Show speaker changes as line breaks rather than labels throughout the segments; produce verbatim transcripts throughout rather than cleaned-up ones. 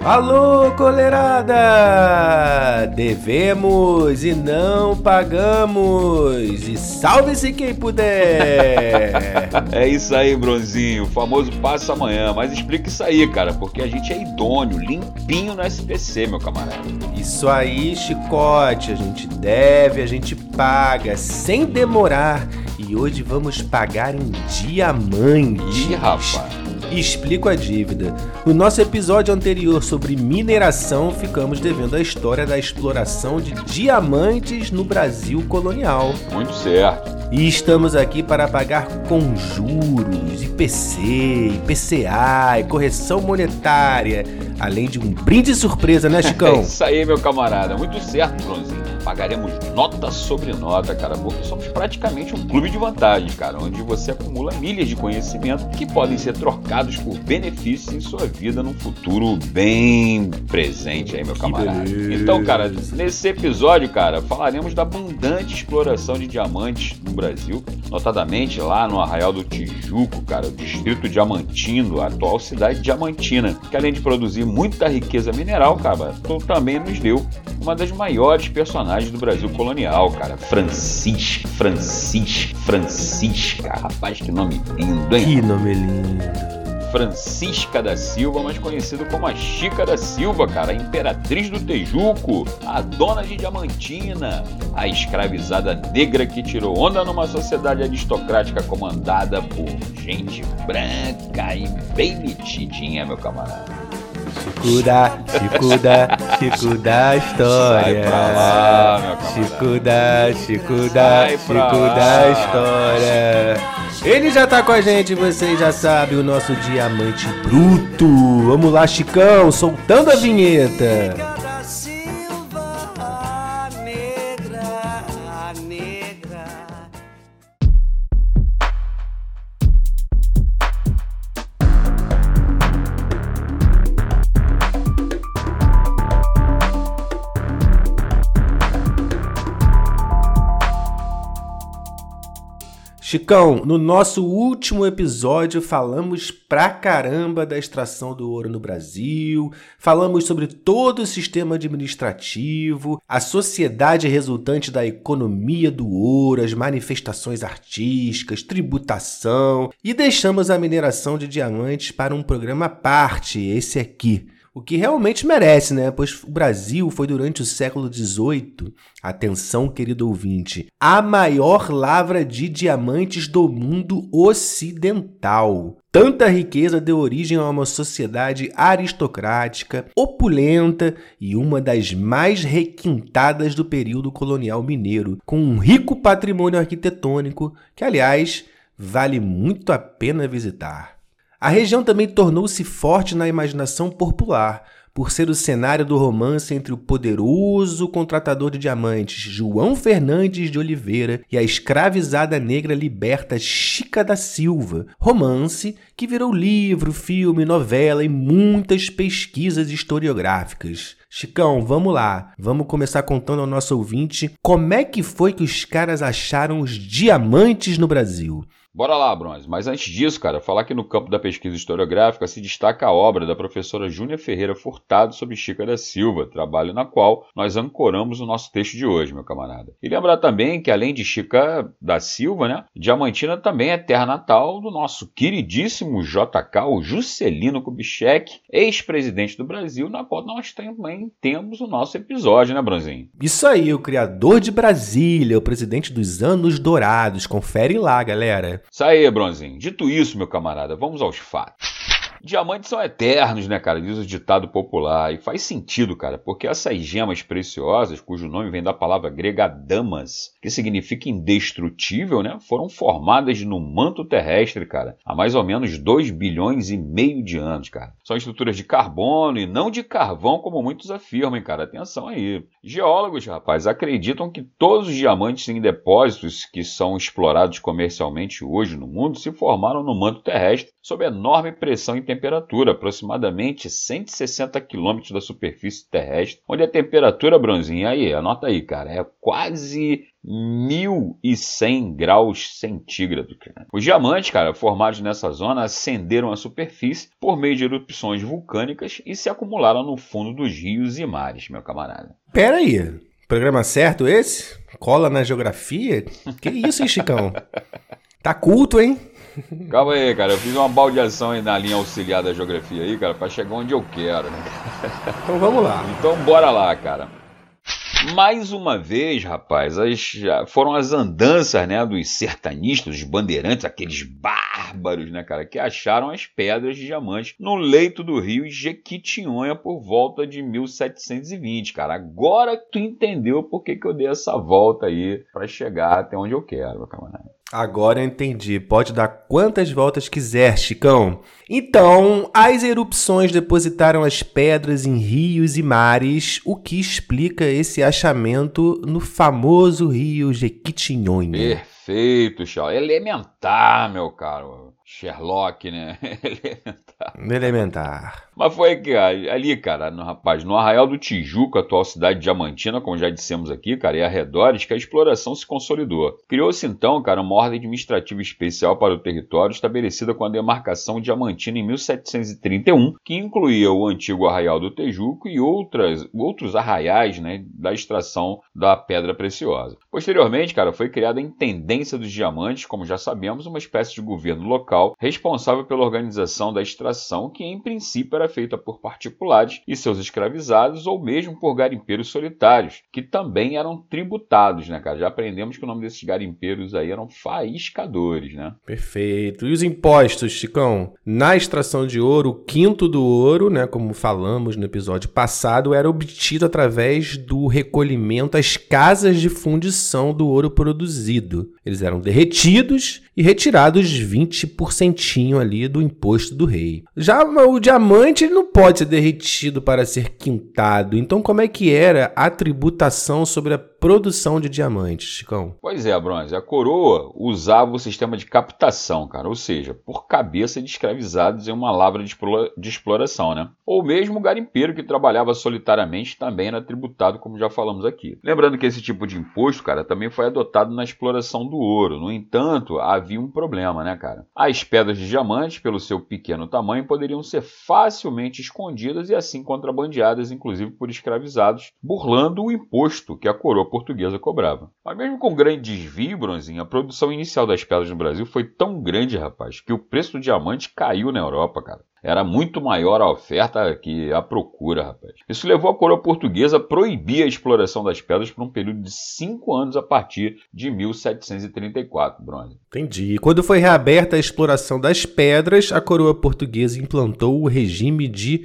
Alô, colerada! Devemos e não pagamos! E salve-se quem puder!
É isso aí, Bronzinho, o famoso passa amanhã. Mas explica isso aí, cara, porque a gente é idôneo, limpinho no S P C, meu camarada.
Isso aí, chicote, a gente deve, a gente paga, sem demorar. E hoje vamos pagar em diamantes.
Ih, rapaz!
Explico a dívida. No nosso episódio anterior sobre mineração, ficamos devendo a história da exploração de diamantes no Brasil colonial.
Muito certo.
E estamos aqui para pagar com juros, I P C, I P C A e correção monetária, além de um brinde surpresa, né, Chicão?
É isso aí, meu camarada. Muito certo, Bronzinho. Pagaremos nota sobre nota, cara, porque somos praticamente um clube de vantagens, cara, onde você acumula milhas de conhecimento que podem ser trocados por benefícios em sua vida num futuro bem presente aí, meu camarada. Então, cara, nesse episódio, cara, falaremos da abundante exploração de diamantes no Brasil, notadamente lá no Arraial do Tijuco, cara, o distrito diamantino, a atual cidade diamantina, que além de produzir muita riqueza mineral, cara, também nos deu uma das maiores personagens do Brasil colonial, cara. Francisca, Francisca, Francisca. Rapaz, que nome lindo, hein?
Que nome lindo.
Francisca da Silva, mais conhecida como a Chica da Silva, cara, a imperatriz do Tejuco, a dona de Diamantina, a escravizada negra que tirou onda numa sociedade aristocrática comandada por gente branca e bem metidinha, meu camarada.
Chico da, Chico da, Chico da história.
Sai pra lá, meu camarada.
Chico da, Chico da, Chico da história. Ele já tá com a gente, vocês já sabem, o nosso diamante bruto. Vamos lá, Chicão, soltando a vinheta. Chicão, no nosso último episódio falamos pra caramba da extração do ouro no Brasil, falamos sobre todo o sistema administrativo, a sociedade resultante da economia do ouro, as manifestações artísticas, tributação e deixamos a mineração de diamantes para um programa à parte, esse aqui. O que realmente merece, né? Pois o Brasil foi durante o século dezoito, atenção querido ouvinte, a maior lavra de diamantes do mundo ocidental. Tanta riqueza deu origem a uma sociedade aristocrática, opulenta e uma das mais requintadas do período colonial mineiro, com um rico patrimônio arquitetônico que, aliás, vale muito a pena visitar. A região também tornou-se forte na imaginação popular, por ser o cenário do romance entre o poderoso contratador de diamantes João Fernandes de Oliveira e a escravizada negra liberta Chica da Silva, romance que virou livro, filme, novela e muitas pesquisas historiográficas. Chicão, vamos lá, vamos começar contando ao nosso ouvinte como é que foi que os caras acharam os diamantes no Brasil.
Bora lá, Bronze. Mas antes disso, cara, falar que no campo da pesquisa historiográfica se destaca a obra da professora Júnia Ferreira Furtado sobre Chica da Silva, trabalho na qual nós ancoramos o nosso texto de hoje, meu camarada. E lembrar também que, além de Chica da Silva, né, Diamantina também é terra natal do nosso queridíssimo J K, o Juscelino Kubitschek, ex-presidente do Brasil, na qual nós também temos o nosso episódio, né, Bronzinho?
Isso aí, o criador de Brasília, o presidente dos anos dourados. Confere lá, galera.
Isso aí, Bronzinho. Dito isso, meu camarada, vamos aos fatos. Diamantes são eternos, né, cara? Diz o ditado popular. E faz sentido, cara, porque essas gemas preciosas, cujo nome vem da palavra grega damas, que significa indestrutível, né, foram formadas no manto terrestre, cara, há mais ou menos dois bilhões e meio de anos, cara. São estruturas de carbono e não de carvão, como muitos afirmam, hein, cara. Atenção aí. Geólogos, rapaz, acreditam que todos os diamantes em depósitos que são explorados comercialmente hoje no mundo se formaram no manto terrestre sob enorme pressão e temperatura, aproximadamente cento e sessenta quilômetros da superfície terrestre, onde a temperatura, Bronzinho, aí, anota aí, cara, é quase mil e cem graus centígrados. Cara. Os diamantes, cara, formados nessa zona, ascenderam à superfície por meio de erupções vulcânicas e se acumularam no fundo dos rios e mares, meu camarada.
Pera aí, programa certo esse? Cola na geografia? Que isso, hein, Chicão? Tá culto, hein?
Calma aí, cara, eu fiz uma baldeação aí na linha auxiliar da geografia aí, cara, pra chegar onde eu quero, né?
Então vamos lá.
Então bora lá, cara. Mais uma vez, rapaz, as, foram as andanças, né, dos sertanistas, dos bandeirantes, aqueles bárbaros, né, cara, que acharam as pedras de diamante no leito do rio Jequitinhonha por volta de mil setecentos e vinte, cara. Agora tu entendeu por que que eu dei essa volta aí pra chegar até onde eu quero, meu camarada.
Agora eu entendi. Pode dar quantas voltas quiser, Chicão. Então, as erupções depositaram as pedras em rios e mares, o que explica esse achamento no famoso rio Jequitinhonha.
Perfeito, Charles. Elementar, meu caro. Sherlock, né? Elementar.
Elementar.
Mas foi que ali, cara, no, rapaz, no Arraial do Tijuco, atual cidade diamantina, como já dissemos aqui, cara, e arredores, que a exploração se consolidou. Criou-se então, cara, uma ordem administrativa especial para o território, estabelecida com a demarcação diamantina em mil setecentos e trinta e um, que incluía o antigo Arraial do Tijuco e outras, outros arraiais, né, da extração da pedra preciosa. Posteriormente, cara, foi criada a Intendência dos Diamantes, como já sabemos, uma espécie de governo local responsável pela organização da extração, que em princípio era feita por particulares e seus escravizados, ou mesmo por garimpeiros solitários, que também eram tributados, né, cara? Já aprendemos que o nome desses garimpeiros aí eram faiscadores, né?
Perfeito. E os impostos, Chicão? Na extração de ouro, o quinto do ouro, né, como falamos no episódio passado, era obtido através do recolhimento às casas de fundição do ouro produzido. Eles eram derretidos e retirados vinte por cento ali do imposto do rei. Já o diamante ele não pode ser derretido para ser quintado. Então como é que era a tributação sobre a produção de diamantes, Chicão?
Pois é, Bronze. A coroa usava o sistema de captação, cara, ou seja, por cabeça de escravizados em uma lavra de, explora- de exploração, né? Ou mesmo o garimpeiro que trabalhava solitariamente também era tributado, como já falamos aqui. Lembrando que esse tipo de imposto, cara, também foi adotado na exploração do ouro. No entanto, havia um problema, né, cara? As pedras de diamante, pelo seu pequeno tamanho, poderiam ser facilmente escondidas e assim contrabandeadas, inclusive por escravizados, burlando o imposto que a coroa portuguesa cobrava. Mas mesmo com grande desvio, Bronzinho, a produção inicial das pedras no Brasil foi tão grande, rapaz, que o preço do diamante caiu na Europa, cara. Era muito maior a oferta que a procura, rapaz. Isso levou a coroa portuguesa a proibir a exploração das pedras por um período de cinco anos a partir de mil setecentos e trinta e quatro, Bronze.
Entendi. Quando foi reaberta a exploração das pedras, a coroa portuguesa implantou o regime de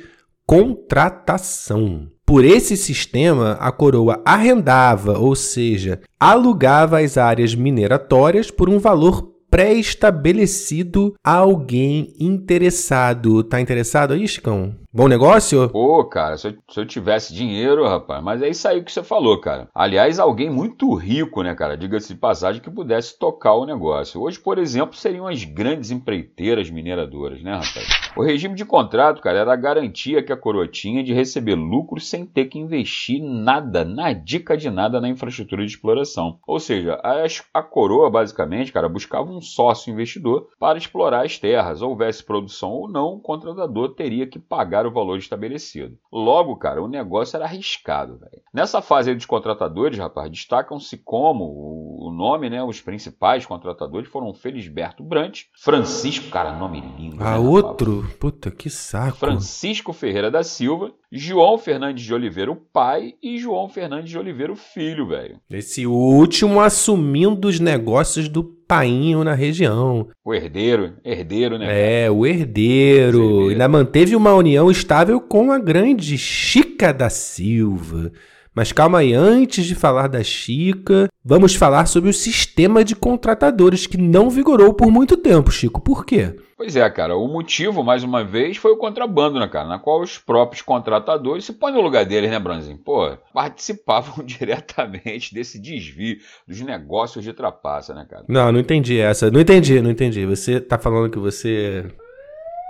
contratação. Por esse sistema, a coroa arrendava, ou seja, alugava as áreas mineratórias por um valor pré-estabelecido a alguém interessado. Tá interessado aí, Chicão? Bom negócio?
Pô, cara, se eu, se eu tivesse dinheiro, rapaz, mas é isso aí que você falou, cara. Aliás, alguém muito rico, né, cara, diga-se de passagem, que pudesse tocar o negócio. Hoje, por exemplo, seriam as grandes empreiteiras mineradoras, né, rapaz? O regime de contrato, cara, era a garantia que a coroa tinha de receber lucros sem ter que investir nada, na dica de nada na infraestrutura de exploração. Ou seja, a, a coroa, basicamente, cara, buscava um sócio investidor para explorar as terras. Houvesse produção ou não, o contratador teria que pagar o valor estabelecido. Logo, cara, o negócio era arriscado, velho. Nessa fase aí dos contratadores, rapaz, destacam-se como o nome, né? Os principais contratadores foram Felisberto Brant, Francisco, cara, nome lindo.
Ah,
né,
outro? Rapaz? Puta, que saco.
Francisco Ferreira da Silva, João Fernandes de Oliveira, o pai, e João Fernandes de Oliveira, o filho, velho.
Esse último assumindo os negócios do painho na região.
O herdeiro, herdeiro, né?
É, o herdeiro. herdeiro. Ainda manteve uma união estável com a grande Chica da Silva. Mas calma aí, antes de falar da Chica, vamos falar sobre o sistema de contratadores que não vigorou por muito tempo, Chico. Por quê?
Pois é, cara, o motivo, mais uma vez, foi o contrabando, né, cara? Na qual os próprios contratadores se põem no lugar deles, né, Branzinho? Pô, participavam diretamente desse desvio dos negócios de trapaça, né, cara?
Não, não entendi essa. Não entendi, não entendi. Você tá falando que você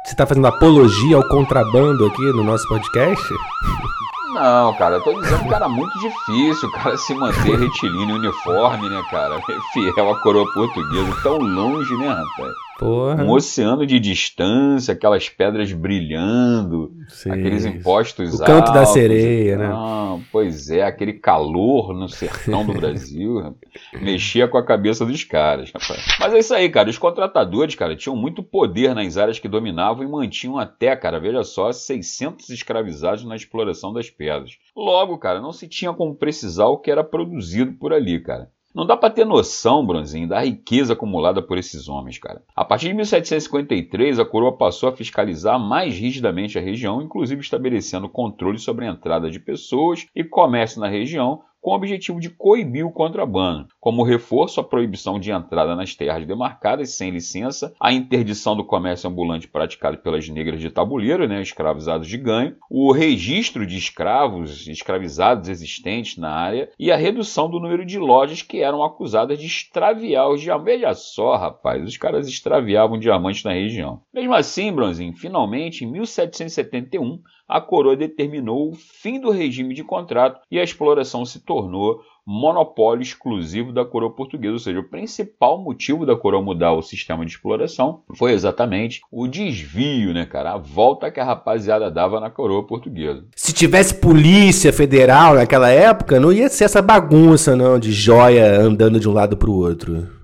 Você tá fazendo apologia ao contrabando aqui no nosso podcast?
Não, cara, eu tô dizendo que era muito difícil o cara se manter retilíneo uniforme, né, cara? Fiel à coroa portuguesa, tão longe, né, rapaz?
Porra.
Um oceano de distância, aquelas pedras brilhando,
Sim.
aqueles impostos altos.
O canto da sereia, né?
Não, pois é, aquele calor no sertão do Brasil, rapaz, mexia com a cabeça dos caras, rapaz. Mas é isso aí, cara, os contratadores, cara, tinham muito poder nas áreas que dominavam e mantinham até, cara, veja só, seiscentos escravizados na exploração das pedras. Logo, cara, não se tinha como precisar o que era produzido por ali, cara. Não dá pra ter noção, Bronzinho, da riqueza acumulada por esses homens, cara. A partir de mil setecentos e cinquenta e três, a coroa passou a fiscalizar mais rigidamente a região, inclusive estabelecendo controle sobre a entrada de pessoas e comércio na região, com o objetivo de coibir o contrabando. Como reforço, a proibição de entrada nas terras demarcadas sem licença, a interdição do comércio ambulante praticado pelas negras de tabuleiro, né, escravizados de ganho, o registro de escravos escravizados existentes na área e a redução do número de lojas que eram acusadas de extraviar os diamantes. Veja só, rapaz, os caras extraviavam diamantes na região. Mesmo assim, Bronzinho, finalmente, em mil setecentos e setenta e um, a coroa determinou o fim do regime de contrato e a exploração se tornou monopólio exclusivo da coroa portuguesa. Ou seja, o principal motivo da coroa mudar o sistema de exploração foi exatamente o desvio, né, cara? A volta que a rapaziada dava na coroa portuguesa.
Se tivesse polícia federal naquela época, não ia ser essa bagunça, não, de joia andando de um lado pro outro.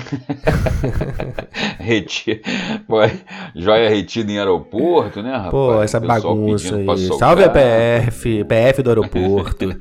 Reti... Pô, joia retida em aeroporto, né, rapaz?
Pô, essa bagunça aí. Salve a P F, P F do aeroporto.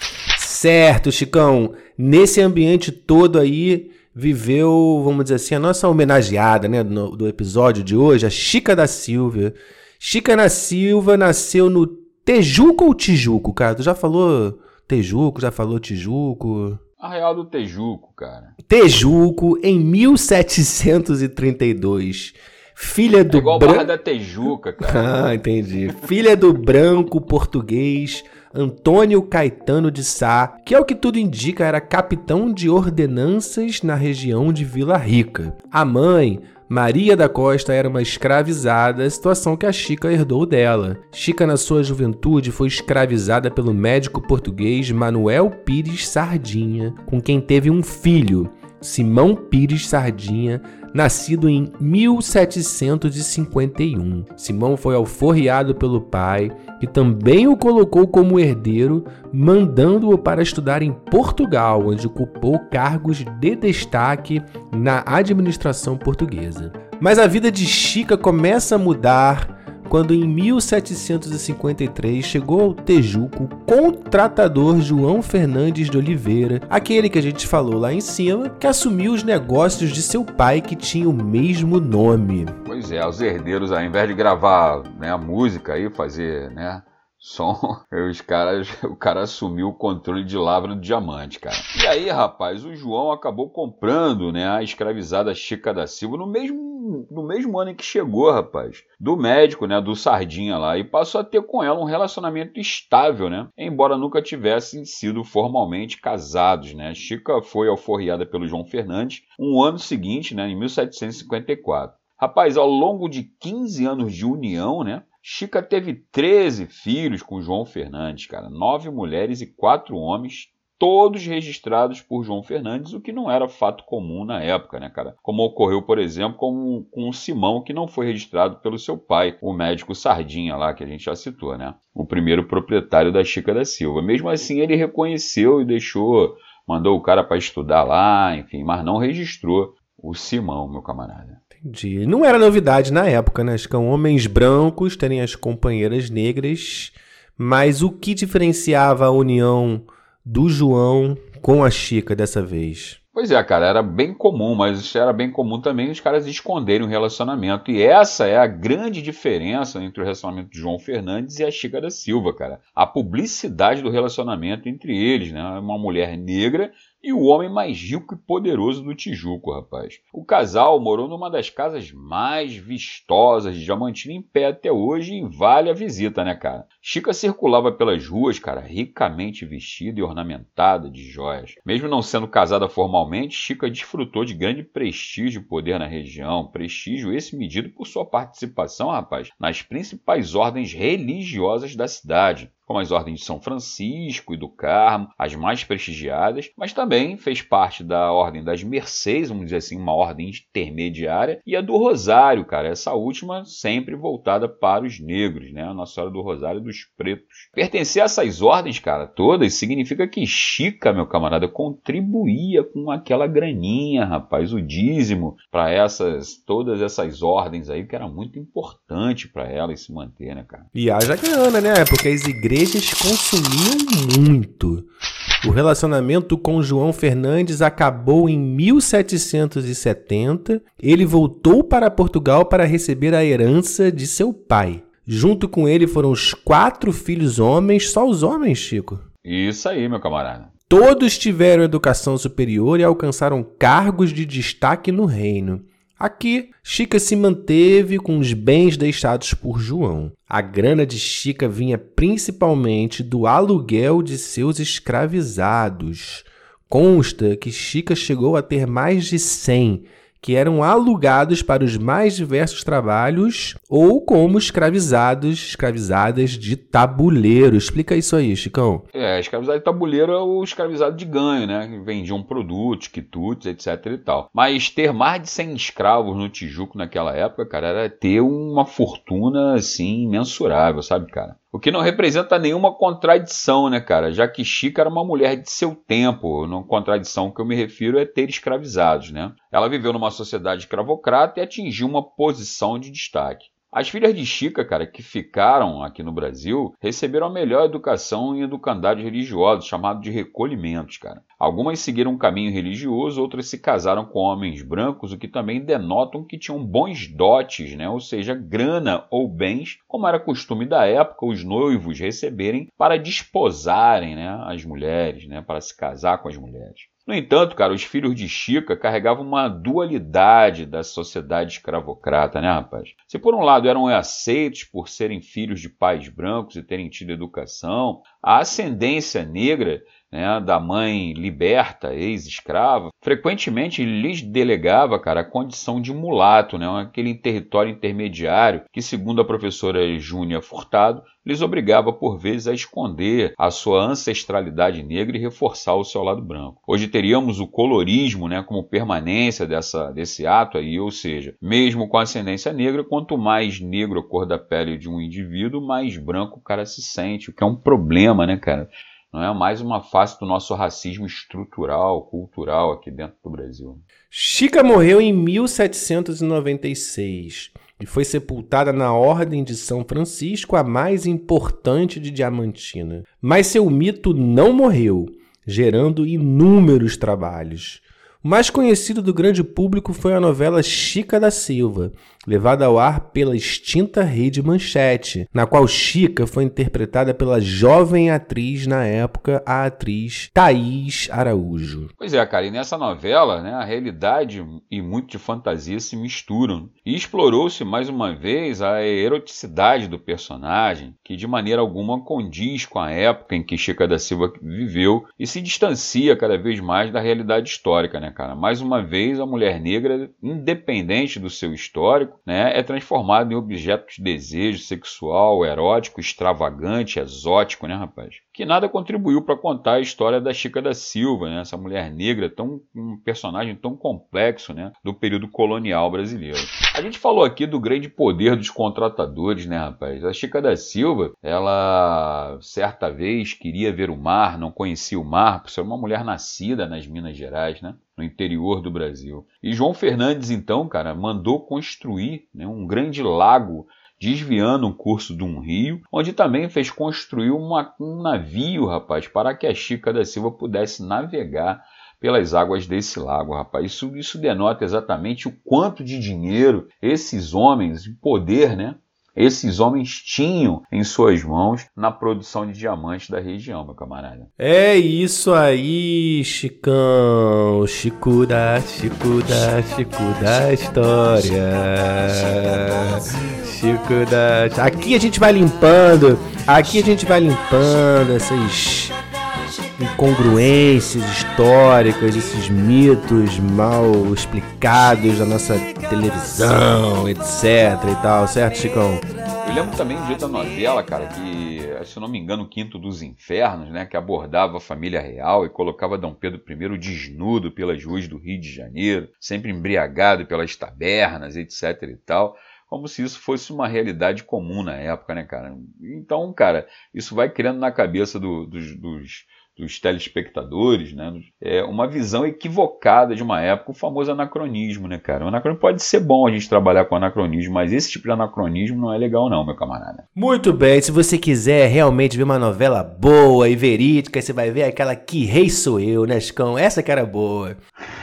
Certo, Chicão. Nesse ambiente todo aí, viveu, vamos dizer assim, a nossa homenageada, né, do, do episódio de hoje, a Chica da Silva. Chica da Silva nasceu no Tejuco ou Tijuco, cara? Tu já falou Tejuco, já falou Tijuco?
Arraial do Tejuco, cara.
Tejuco, em mil setecentos e trinta e dois. Filha do...
É igual
Bran...
Barra da Tejuca, cara.
Ah, entendi. Filha do branco português Antônio Caetano de Sá, que ao que tudo indica era capitão de ordenanças na região de Vila Rica. A mãe, Maria da Costa, era uma escravizada, situação que a Chica herdou dela. Chica, na sua juventude, foi escravizada pelo médico português Manuel Pires Sardinha, com quem teve um filho, Simão Pires Sardinha, nascido em mil setecentos e cinquenta e um. Simão foi alforriado pelo pai, que também o colocou como herdeiro, mandando-o para estudar em Portugal, onde ocupou cargos de destaque na administração portuguesa. Mas a vida de Chica começa a mudar quando em mil setecentos e cinquenta e três chegou ao Tejuco o contratador João Fernandes de Oliveira, aquele que a gente falou lá em cima, que assumiu os negócios de seu pai, que tinha o mesmo nome.
Pois é, os herdeiros, ao invés de gravar, né, a música aí, fazer, né, som, os caras, o cara assumiu o controle de lavra do diamante, cara. E aí, rapaz, o João acabou comprando, né, a escravizada Chica da Silva no mesmo, no mesmo ano em que chegou, rapaz, do médico, né, do Sardinha lá, e passou a ter com ela um relacionamento estável, né, embora nunca tivessem sido formalmente casados, né. Chica foi alforriada pelo João Fernandes um ano seguinte, né, em mil setecentos e cinquenta e quatro. Rapaz, ao longo de quinze anos de união, né, Chica teve treze filhos com João Fernandes, cara, nove mulheres e quatro homens, todos registrados por João Fernandes, o que não era fato comum na época, né, cara? Como ocorreu, por exemplo, com, com o Simão, que não foi registrado pelo seu pai, o médico Sardinha lá, que a gente já citou, né? O primeiro proprietário da Chica da Silva. Mesmo assim, ele reconheceu e deixou, mandou o cara para estudar lá, enfim, mas não registrou o Simão, meu camarada.
Entendi. Não era novidade na época, né? Acho que homens brancos terem as companheiras negras, mas o que diferenciava a união do João com a Chica dessa vez?
Pois é, cara, era bem comum, mas era bem comum também os caras esconderem o relacionamento. E essa é a grande diferença entre o relacionamento de João Fernandes e a Chica da Silva, cara. A publicidade do relacionamento entre eles, né? Uma mulher negra e o homem mais rico e poderoso do Tijuco, rapaz. O casal morou numa das casas mais vistosas de Diamantina, em pé até hoje, e vale a visita, né, cara? Chica circulava pelas ruas, cara, ricamente vestida e ornamentada de joias. Mesmo não sendo casada formalmente, Chica desfrutou de grande prestígio e poder na região. Prestígio esse medido por sua participação, rapaz, nas principais ordens religiosas da cidade, como as ordens de São Francisco e do Carmo, as mais prestigiadas, mas também fez parte da Ordem das Mercês, vamos dizer assim, uma ordem intermediária, e a do Rosário, cara, essa última sempre voltada para os negros, né? A Nossa Senhora do Rosário dos pretos. Pertencer a essas ordens, cara, todas, significa que Chica, meu camarada, contribuía com aquela graninha, rapaz, o dízimo, para essas, todas essas ordens aí, que era muito importante para elas se manter, né, cara?
E haja grana, né? Porque as igrejas igrejas consumiam muito. O relacionamento com João Fernandes acabou em mil setecentos e setenta. Ele voltou para Portugal para receber a herança de seu pai. Junto com ele foram os quatro filhos homens, só os homens, Chico.
Isso aí, meu camarada.
Todos tiveram educação superior e alcançaram cargos de destaque no reino. Aqui, Chica se manteve com os bens deixados por João. A grana de Chica vinha principalmente do aluguel de seus escravizados. Consta que Chica chegou a ter mais de cem, que eram alugados para os mais diversos trabalhos ou como escravizados, escravizadas de tabuleiro. Explica isso aí, Chicão.
É, escravizado de tabuleiro é o escravizado de ganho, né? Que vendiam produtos, quitutes, etc e tal. Mas ter mais de cem escravos no Tijuco naquela época, cara, era ter uma fortuna, assim, imensurável, sabe, cara? O que não representa nenhuma contradição, né, cara? Já que Chica era uma mulher de seu tempo. Não contradição que eu me refiro é ter escravizados, né? Ela viveu numa sociedade escravocrata e atingiu uma posição de destaque. As filhas de Chica, cara, que ficaram aqui no Brasil, receberam a melhor educação em educandários religiosos, chamado de recolhimentos, cara. Algumas seguiram um caminho religioso, outras se casaram com homens brancos, o que também denotam que tinham bons dotes, né? Ou seja, grana ou bens, como era costume da época, os noivos receberem para desposarem, né, as mulheres, né, para se casar com as mulheres. No entanto, cara, os filhos de Chica carregavam uma dualidade da sociedade escravocrata, né, rapaz? Se por um lado eram aceitos por serem filhos de pais brancos e terem tido educação, a ascendência negra, né, da mãe liberta, ex-escrava, frequentemente lhes delegava, cara, a condição de mulato, né, aquele território intermediário que, segundo a professora Júnia Furtado, lhes obrigava por vezes a esconder a sua ancestralidade negra e reforçar o seu lado branco. Hoje teríamos o colorismo, né, como permanência dessa, desse ato aí, ou seja, mesmo com ascendência negra, quanto mais negro a cor da pele de um indivíduo, mais branco o cara se sente, o que é um problema, né, cara? Não é mais uma face do nosso racismo estrutural, cultural aqui dentro do Brasil.
Chica morreu em mil setecentos e noventa e seis e foi sepultada na Ordem de São Francisco, a mais importante de Diamantina. Mas seu mito não morreu, gerando inúmeros trabalhos. O mais conhecido do grande público foi a novela Chica da Silva, levada ao ar pela extinta Rede Manchete, na qual Chica foi interpretada pela jovem atriz na época, a atriz Thaís Araújo.
Pois é, cara, e nessa novela, né, a realidade e muito de fantasia se misturam. E explorou-se mais uma vez a eroticidade do personagem, que de maneira alguma condiz com a época em que Chica da Silva viveu e se distancia cada vez mais da realidade histórica, né, cara? Mais uma vez, a mulher negra, independente do seu histórico, né, é transformada em objeto de desejo sexual, erótico, extravagante, exótico, né, rapaz? Que nada contribuiu para contar a história da Chica da Silva, né? Essa mulher negra, tão, um personagem tão complexo, né, do período colonial brasileiro. A gente falou aqui do grande poder dos contratadores, né, rapaz? A Chica da Silva, ela certa vez queria ver o mar, não conhecia o mar, por ser uma mulher nascida nas Minas Gerais, né, no interior do Brasil. E João Fernandes, então, cara, mandou construir, né, um grande lago desviando o curso de um rio, onde também fez construir uma, um navio, rapaz, para que a Chica da Silva pudesse navegar pelas águas desse lago, rapaz. Isso, isso denota exatamente o quanto de dinheiro esses homens, de poder, né, esses homens tinham em suas mãos na produção de diamantes da região, meu camarada.
É isso aí, Chicão. Chico da, Chico da, Chico da história. Chico da... Aqui a gente vai limpando, aqui a gente vai limpando essas incongruências históricas, esses mitos mal explicados da nossa televisão, etc e tal, certo, Chicão?
Eu lembro também de outra novela, cara, que, se eu não me engano, o Quinto dos Infernos, né, que abordava a família real e colocava Dom Pedro I desnudo pelas ruas do Rio de Janeiro, sempre embriagado pelas tabernas, etc e tal, como se isso fosse uma realidade comum na época, né, cara? Então, cara, isso vai criando na cabeça do, dos... dos dos telespectadores, né, é uma visão equivocada de uma época, o famoso anacronismo, né, cara? O anacronismo pode ser bom a gente trabalhar com anacronismo, mas esse tipo de anacronismo não é legal não, meu camarada.
Muito bem, se você quiser realmente ver uma novela boa e verídica, você vai ver aquela Que Rei Sou Eu, né, Chicão? Essa que era boa.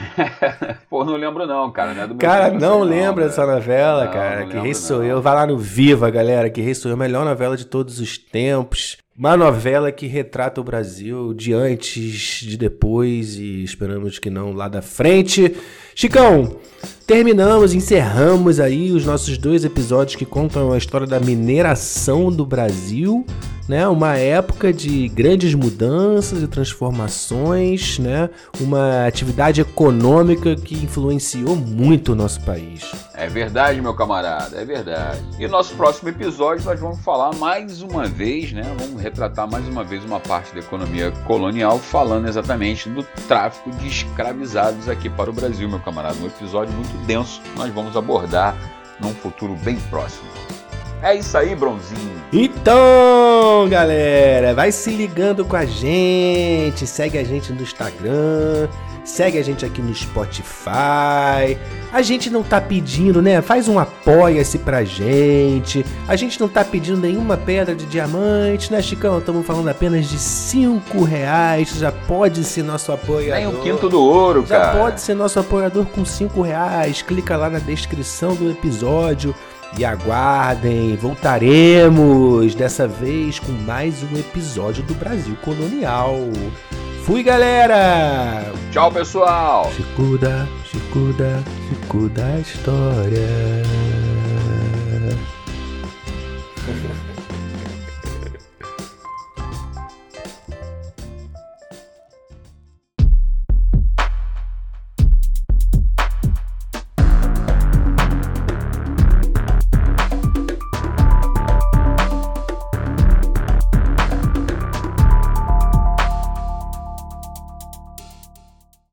Pô, não lembro não, cara. Não é do meu
cara,
tempo,
não
assim,
lembra
não,
dessa novela,
não,
cara?
Não
Que Rei Sou
não.
Eu. Vai lá no Viva, galera. Que Rei Sou Eu, a melhor novela de todos os tempos. Uma novela que retrata o Brasil de antes, de depois e esperamos que não lá da frente. Chicão, terminamos, encerramos aí os nossos dois episódios que contam a história da mineração do Brasil, né? Uma época de grandes mudanças e transformações, né? Uma atividade econômica que influenciou muito o nosso país.
É verdade, meu camarada, é verdade. E no nosso próximo episódio nós vamos falar mais uma vez, né? Vamos retratar mais uma vez uma parte da economia colonial, falando exatamente do tráfico de escravizados aqui para o Brasil, meu camarada. Um episódio muito denso, nós vamos abordar num futuro bem próximo. É isso aí, Bronzinho.
Então, galera, vai se ligando com a gente, segue a gente no Instagram, segue a gente aqui no Spotify. A gente não tá pedindo, né? Faz um apoia-se pra gente. A gente não tá pedindo nenhuma pedra de diamante, né, Chicão? Estamos falando apenas de cinco reais. Já pode ser nosso apoiador.
Nem o quinto do ouro,
Já
cara.
Já pode ser nosso apoiador com cinco reais. Clica lá na descrição do episódio. E aguardem, voltaremos dessa vez com mais um episódio do Brasil Colonial. Fui, galera!
Tchau, pessoal!
Chico da, Chico da, Chico da história.